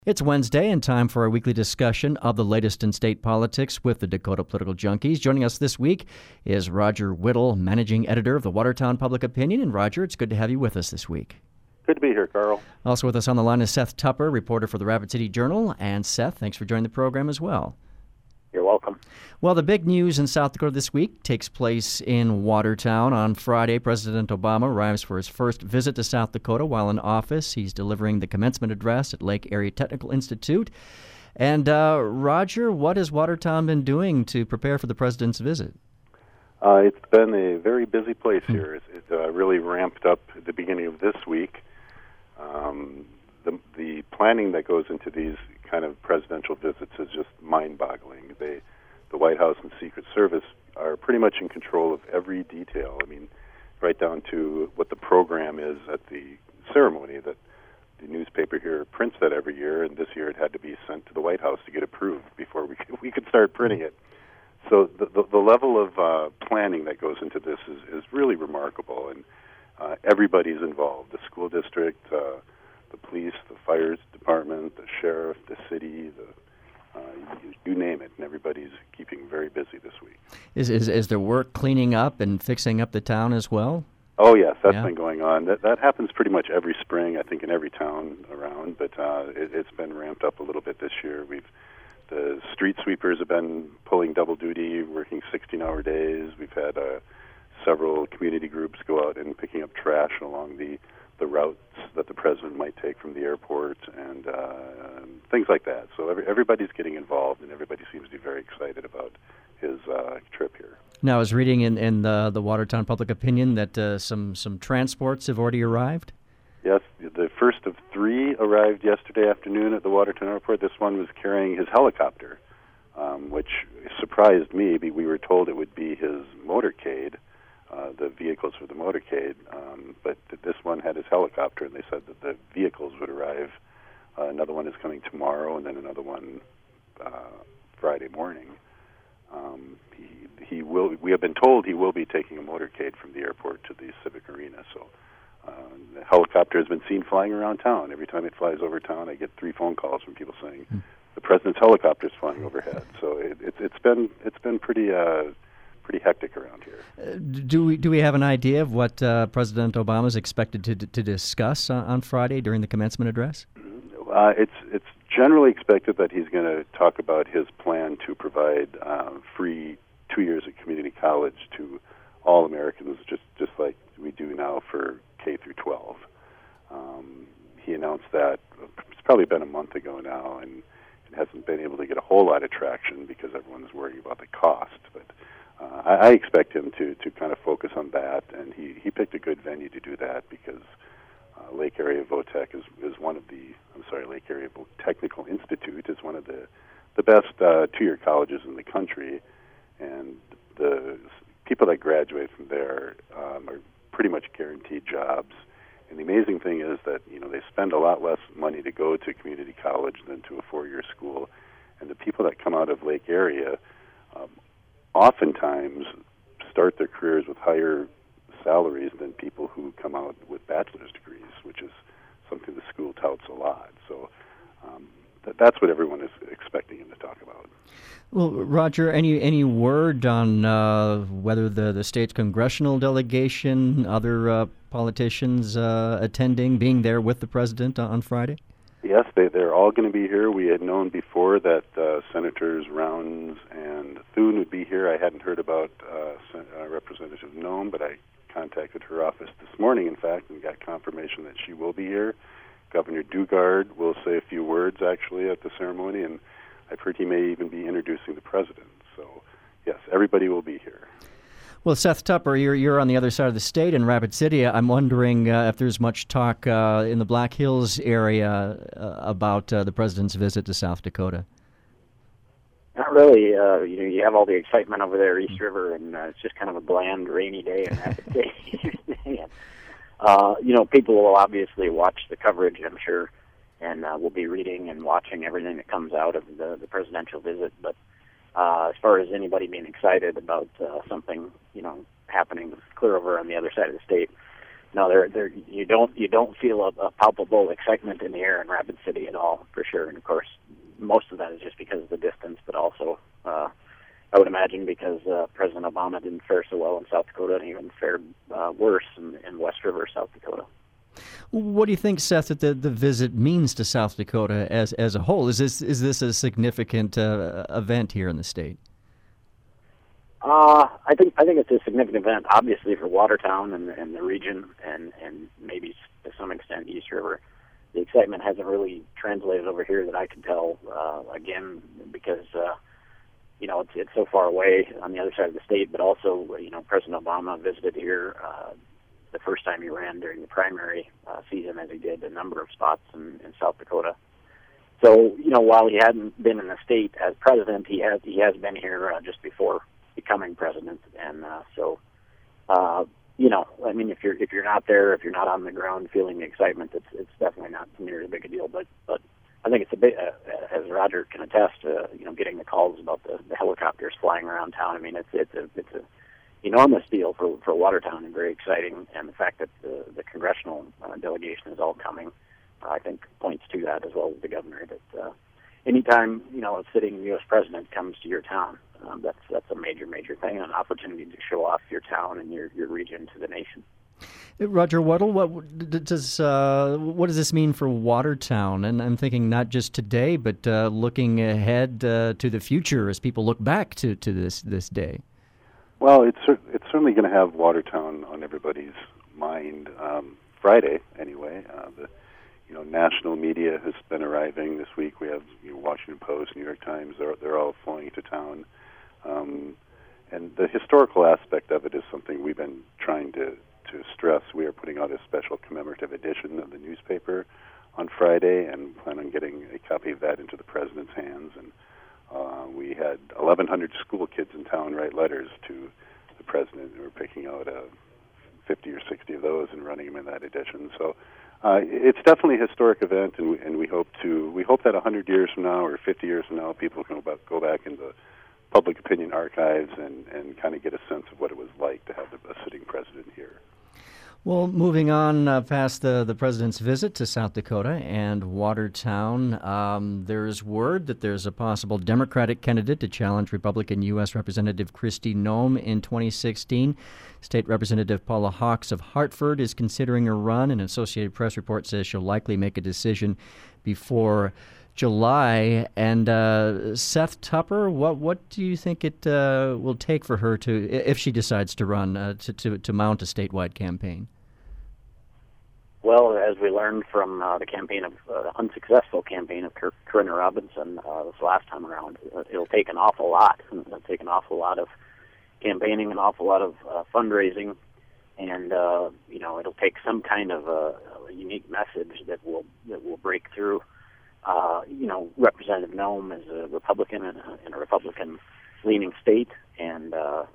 It's Wednesday and time for our weekly discussion of the latest in state politics with the Dakota Political Junkies. Joining us this week is Roger Whittle, managing editor of the Watertown Public Opinion. And Roger, it's good to have you with us this week. Good to be here, Carl. Also with us on the line is Seth Tupper, reporter for the Rapid City Journal. And Seth, thanks for joining the program as well. You're welcome. Well, the big news in South Dakota this week takes place in Watertown. On Friday, President Obama arrives for his first visit to South Dakota while in office. He's delivering the commencement address at Lake Area Technical Institute. And Roger, what has Watertown been doing to prepare for the president's visit? It's been a very busy place here. It's really ramped up at the beginning of this week. The planning that goes into these kind of presidential visits is just mind-boggling. The White House and Secret Service are pretty much in control of every detail. I mean, right down to what the program is at the ceremony. That the newspaper here prints that every year, and this year it had to be sent to the White House to get approved before we could start printing it. So the level of planning that goes into this is really remarkable, and everybody's involved: the school district, the police, the fire department, the sheriff, the city, you name it, and everybody's keeping very busy this week. Is there work cleaning up and fixing up the town as well? Oh, yes, that's been going on. That happens pretty much every spring, I think, in every town around, but it's been ramped up a little bit this year. The street sweepers have been pulling double duty, working 16-hour days. We've had several community groups go out and picking up trash along the routes that the president might take from the airport and things like that. So everybody's getting involved, and everybody seems to be very excited about his trip here. Now, I was reading in the Watertown Public Opinion that some transports have already arrived. Yes, the first of three arrived yesterday afternoon at the Watertown Airport. This one was carrying his helicopter, which surprised me. We were told it would be his motorcade, the vehicles for the motorcade, but this one had his helicopter, and they said that the vehicles would arrive. Another one is coming tomorrow, and then another one Friday morning. He will. We have been told he will be taking a motorcade from the airport to the Civic Arena. So the helicopter has been seen flying around town. Every time it flies over town, I get 3 phone calls from people saying the president's helicopter is flying overhead. So it's been pretty hectic around here. Do we have an idea of what President Obama is expected to discuss on Friday during the commencement address? It's generally expected that he's going to talk about his plan to provide free 2 years at community college to all Americans, just like we do now for K through 12. He announced that it's probably been a month ago now, and it hasn't been able to get a whole lot of traction because everyone's worried about the cost. But I expect him to kind of focus on that, and he picked a good venue to do that because Lake Area Votech is one of Lake Area Technical Institute is one of the best 2-year colleges in the country, and the people that graduate from there are pretty much guaranteed jobs. And the amazing thing is that they spend a lot less money to go to community college than to a 4-year school, and the people that come out of Lake Area oftentimes start their careers with higher salaries than people who come out with bachelor's degrees, which is something the school touts a lot. So that's what everyone is expecting him to talk about. Well, Roger, any word on whether the state's congressional delegation, other politicians attending, being there with the president on Friday? Yes, they're all going to be here. We had known before that Senators Rounds and Thune would be here. I hadn't heard about Representative Noem, but I contacted her office this morning, in fact, and got confirmation that she will be here. Governor Dugard will say a few words, actually, at the ceremony, and I've heard he may even be introducing the president. So, yes, everybody will be here. Well, Seth Tupper, you're on the other side of the state in Rapid City. I'm wondering if there's much talk in the Black Hills area about the president's visit to South Dakota. Not really. You have all the excitement over there, East River, and it's just kind of a bland, rainy day in Rapid City. People will obviously watch the coverage, I'm sure, and we'll be reading and watching everything that comes out of the presidential visit. But as far as anybody being excited about something, happening clear over on the other side of the state, No, you don't feel a palpable excitement in the air in Rapid City at all, for sure. And of course, most of that is just because of the distance, but also I would imagine because President Obama didn't fare so well in South Dakota, and even fared worse in West River, South Dakota. What do you think, Seth, that the visit means to South Dakota as a whole? Is this a significant event here in the state? I think it's a significant event, obviously for Watertown and the region, and maybe to some extent East River. The excitement hasn't really translated over here that I can tell. Again, because it's so far away on the other side of the state, but also President Obama visited here the first time he ran during the primary season, as he did a number of spots in South Dakota. So while he hadn't been in the state as president, he has been here just before becoming president, and I mean, if you're not there, if you're not on the ground feeling the excitement, it's definitely not near as big a deal. But I think it's a bit, as Roger can attest, getting the calls about the helicopters flying around town. I mean, it's a enormous deal for Watertown and very exciting. And the fact that the congressional delegation is all coming, I think, points to that, as well as the governor. That anytime a sitting U.S. president comes to your town, that's a major thing, an opportunity to show off your town and your region to the nation. Roger Weddle, what does this mean for Watertown? And I'm thinking not just today, but looking ahead to the future as people look back to this day. Well, it's certainly going to have Watertown on everybody's mind. Friday, anyway. The national media has been arriving this week. We have Washington Post, New York Times. They're all flowing into town. And the historical aspect of it is something we've been trying to stress. We are putting out a special commemorative edition of the newspaper on Friday and plan on getting a copy of that into the president's hands. And we had 1,100 school kids in town write letters to the president. We're picking out 50 or 60 of those and running them in that edition. So it's definitely a historic event, and we hope that 100 years from now or 50 years from now, people can go back in the public opinion archives and kind of get a sense of what it was like to have a sitting president here. Well, moving on past the president's visit to South Dakota and Watertown, there's word that there's a possible Democratic candidate to challenge Republican U.S. Representative Kristi Noem in 2016. State Representative Paula Hawks of Hartford is considering a run. An Associated Press report says she'll likely make a decision before July. And Seth Tupper, what do you think it will take for her to, if she decides to run, to mount a statewide campaign? Well, as we learned from the campaign of unsuccessful campaign of Corinna Robinson this last time around, it'll take an awful lot. It'll take an awful lot of campaigning, an awful lot of fundraising, and it'll take some kind of a unique message that will break through. Representative Noem is a Republican in a Republican-leaning state, and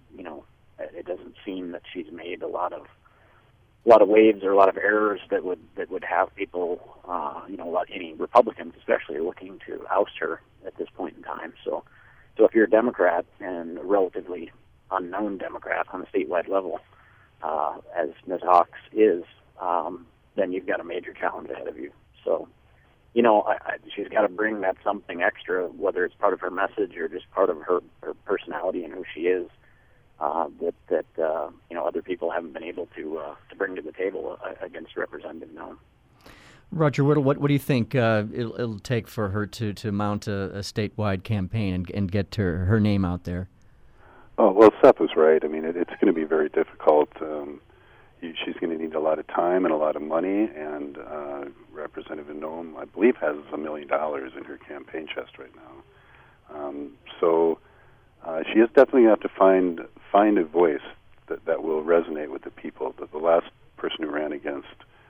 it doesn't seem that she's made a lot of waves or a lot of errors that would have people, any Republicans especially, are looking to oust her at this point in time. So if you're a Democrat and a relatively unknown Democrat on a statewide level, as Ms. Hawks is, then you've got a major challenge ahead of you. So, she's got to bring that something extra, whether it's part of her message or just part of her personality and who she is, that other people haven't been able to bring to the table against Representative Noem. Roger Whittle, what do you think it'll take for her to mount a statewide campaign and get her name out there? Oh, well, Seth was right. I mean, it's going to be very difficult. She's going to need a lot of time and a lot of money, and Representative Noem, I believe, has $1 million in her campaign chest right now. So she is definitely going to have to find a voice that will resonate with the people. The last person who ran against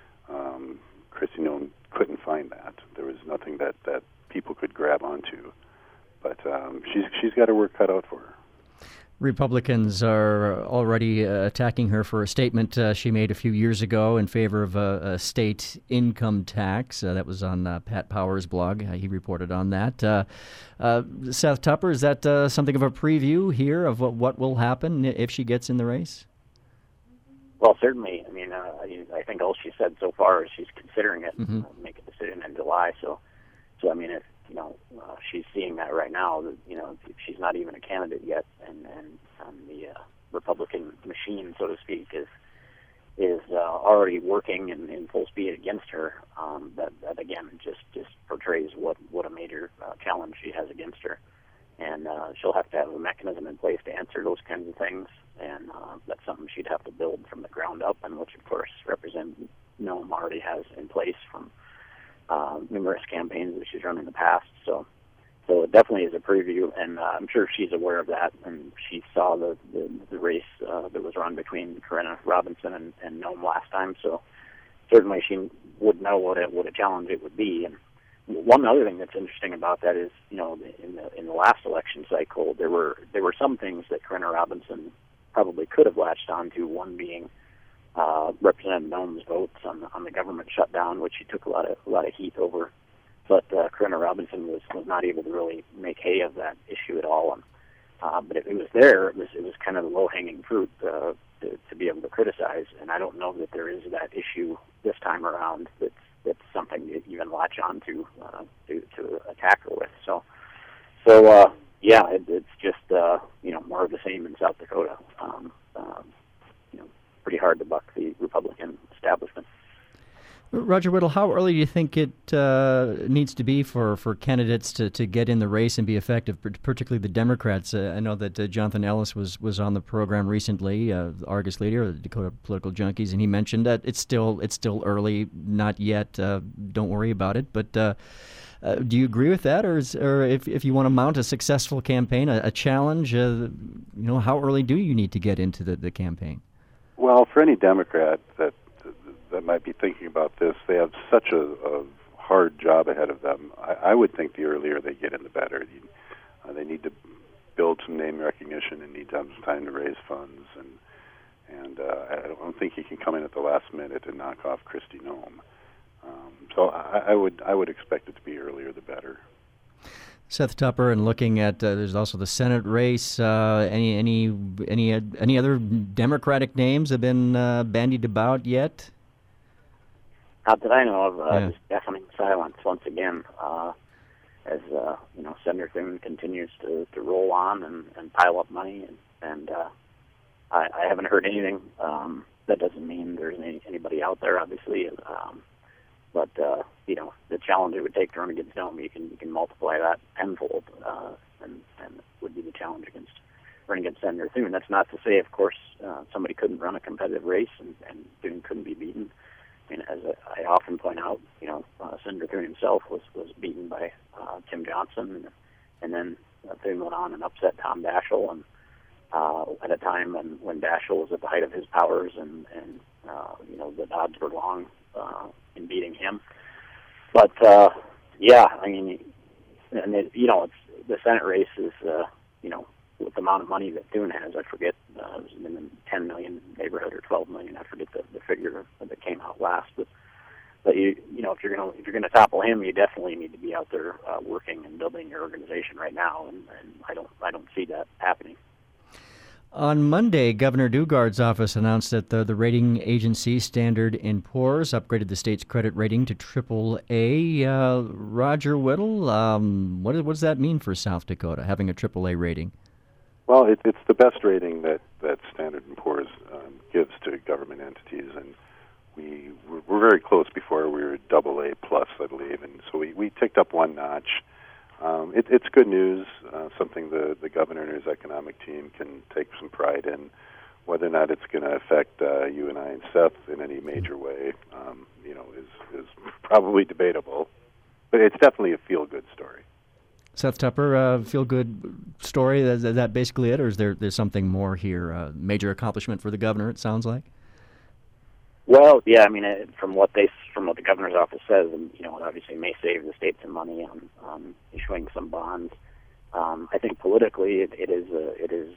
Kristi Noem couldn't find that. There was nothing that people could grab onto. But she's got her work cut out for her. Republicans are already attacking her for a statement she made a few years ago in favor of a state income tax. That was on Pat Power's blog. He reported on that. Seth Tupper, is that something of a preview here of what will happen if she gets in the race? Well, certainly. I mean, I think all she said so far is she's considering it, make a decision in July. So I mean, if she's seeing that right now, that if she's not even a candidate yet, and the Republican machine, so to speak, is already working in full speed against her. That again just portrays what a major challenge she has against her, and she'll have to have a mechanism in place to answer those kinds of things, and that's something she'd have to build from the ground up, and which of course Representative Noem already has in place from numerous campaigns that she's run in the past. So it definitely is a preview, and I'm sure she's aware of that, and she saw the race that was run between Corinna Robinson and Noem last time, so certainly she would know what a challenge it would be. And one other thing that's interesting about that is, in the last election cycle, there were some things that Corinna Robinson probably could have latched onto, one being Representative Noem's votes on the government shutdown, which she took a lot of heat over. But Corinna Robinson was not able to really make hay of that issue at all. But if it was there, it was kind of the low-hanging fruit to be able to criticize. And I don't know that there is that issue this time around that's something to even latch on to attack her with. So yeah, it's just more of the same in South Dakota. Pretty hard to buck the Republican establishment. Roger Whittle, how early do you think it needs to be for candidates to get in the race and be effective, particularly the Democrats? I know that Jonathan Ellis was on the program recently, the Argus leader of the Dakota Political Junkies, and he mentioned that it's still early, not yet. Don't worry about it. But do you agree with that, or if you want to mount a successful campaign, a challenge, how early do you need to get into the campaign? Well, for any Democrat that might be thinking about this, they have such a hard job ahead of them. I would think the earlier they get in, the better. They need to build some name recognition and need to have some time to raise funds. And I don't think he can come in at the last minute and knock off Kristi Noem. So I would expect it to be earlier the better. Seth Tupper, and looking at there's also the Senate race. Any other Democratic names have been bandied about yet? Not that I know of. Just deafening silence once again, as Senator Thune continues to roll on and pile up money, and I haven't heard anything. That doesn't mean there's anybody out there, obviously. But the challenge it would take to run against Noem, you can multiply that tenfold, and it would be the challenge running against Senator Thune. That's not to say, of course, somebody couldn't run a competitive race and Thune couldn't be beaten. I mean, as I often point out, Senator Thune himself was beaten by Tim Johnson, and then Thune went on and upset Tom Daschle, and at a time when Daschle was at the height of his powers, and the odds were long in beating him. But I mean, and it's the Senate race is with the amount of money that Thune has, I forget, it was in the 10 million neighborhood or 12 million. I forget the figure that came out last. But if you're gonna topple him, you definitely need to be out there working and building your organization right now. And I don't see that happening. On Monday, Governor Dugard's office announced that the rating agency Standard & Poor's upgraded the state's credit rating to AAA. Roger Whittle, what does that mean for South Dakota, having a AAA rating? Well, it's the best rating that Standard & Poor's gives to government entities, and we were very close before. We were AA plus, I believe, and so we ticked up one notch. It's good news, something the governor and his economic team can take some pride in. Whether or not it's going to affect you and I and Seth in any major way, is probably debatable. But it's definitely a feel-good story. Seth Tupper, feel-good story. Is that basically it, or is there's something more here? Major accomplishment for the governor, it sounds like. Well, yeah, I mean, from what the governor's office says, and it obviously may save the state some money on issuing some bonds. I think politically, it is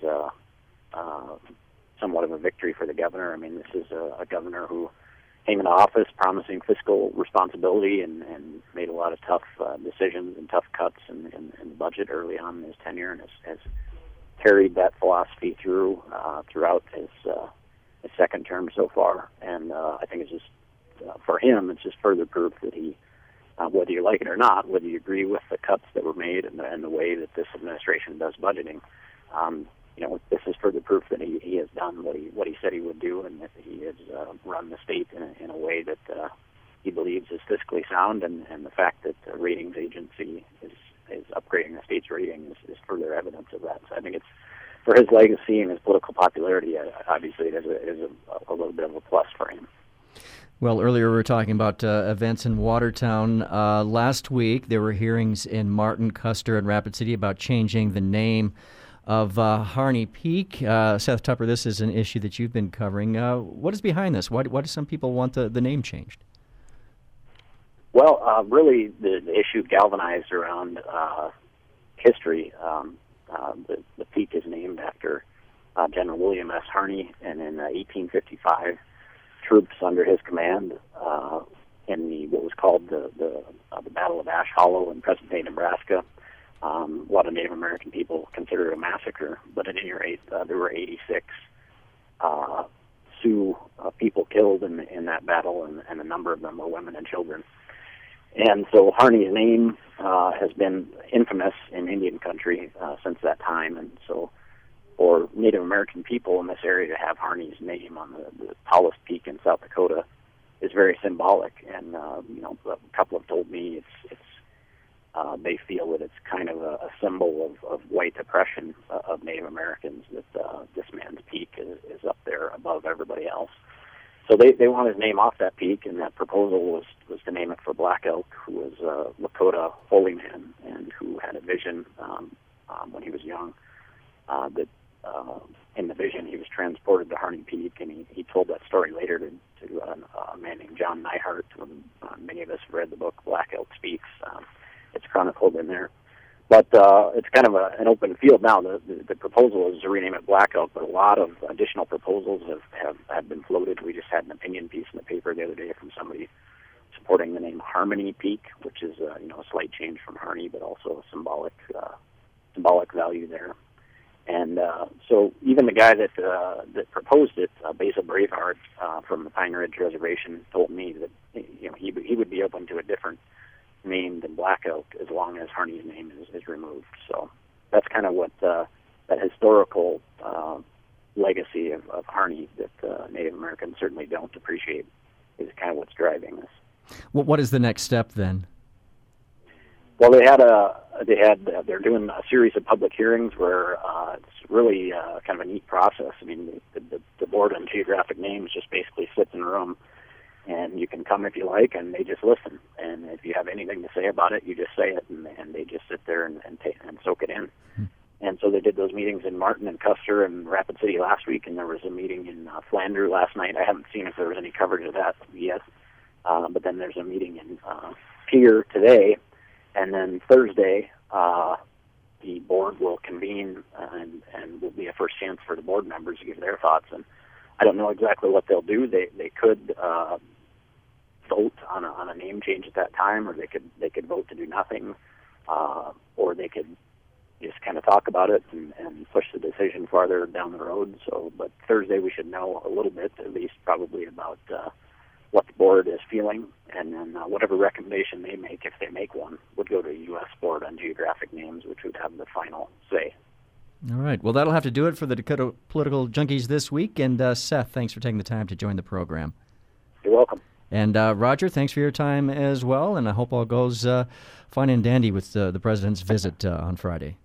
somewhat of a victory for the governor. I mean, this is a governor who came into office promising fiscal responsibility and made a lot of tough decisions and tough cuts in the budget early on in his tenure, and has carried that philosophy throughout his second term so far, and I think it's just for him, it's just further proof that he, whether you like it or not, whether you agree with the cuts that were made and the way that this administration does budgeting, this is further proof that he has done what he said he would do, and that he has run the state in a way that he believes is fiscally sound, and the fact that the ratings agency is upgrading the state's rating is further evidence of that. So I think it's, for his legacy and his political popularity, obviously it is a little bit of a plus for him. Well, earlier we were talking about events in Watertown. Last week there were hearings in Martin, Custer, and Rapid City about changing the name of Harney Peak. Seth Tupper, this is an issue that you've been covering. What is behind this? Why do some people want the name changed? Well, really the issue galvanized around history. The peak is named after General William S. Harney, and in 1855, troops under his command in what was called the Battle of Ash Hollow in present-day Nebraska. A lot of Native American people consider it a massacre, but at any rate, there were 86 Sioux people killed in that battle, and a number of them were women and children. And so Harney's name has been infamous in Indian country since that time, and so for Native American people in this area to have Harney's name on the tallest peak in South Dakota is very symbolic. And a couple have told me it's they feel that it's kind of a symbol of white oppression of Native Americans, that this man's peak is up there above everybody else. So they want his name off that peak, and that proposal was to name it for Black Elk, who was a Lakota holy man and who had a vision when he was young that in the vision he was transported to Harney Peak, and he told that story later to a man named John Neihart. Many of us have read the book Black Elk Speaks. It's chronicled in there. But it's kind of an open field now. The proposal is to rename it Black Elk, but a lot of additional proposals have been floated. We just had an opinion piece in the paper the other day from somebody supporting the name Harmony Peak, which is a slight change from Harney, but also a symbolic value there. And so even the guy that proposed it, Basil Braveheart from the Pine Ridge Reservation, told me that he would be open to a different name than Black Elk as long as Harney's name is removed. So that's kind of what that historical legacy of Harney that Native Americans certainly don't appreciate is kind of what's driving this. Well, what is the next step then? Well, they're doing a series of public hearings where it's really kind of a neat process. I mean, the Board on Geographic Names just basically sits in a room, and you can come if you like, and they just listen. And if you have anything to say about it, you just say it, and they just sit there and soak it in. And so they did those meetings in Martin and Custer and Rapid City last week, and there was a meeting in Flanders last night. I haven't seen if there was any coverage of that yet, but then there's a meeting in Pierre today, and then Thursday the board will convene, and will be a first chance for the board members to give their thoughts. And I don't know exactly what they'll do. They could vote on a name change at that time, or they could vote to do nothing, or they could just kind of talk about it and push the decision farther down the road. So, but Thursday we should know a little bit, at least probably about what the board is feeling, and then whatever recommendation they make, if they make one, would go to the U.S. Board on Geographic Names, which would have the final say. All right. Well, that'll have to do it for the Dakota Political Junkies this week. And Seth, thanks for taking the time to join the program. You're welcome. And Roger, thanks for your time as well. And I hope all goes fine and dandy with the president's visit on Friday.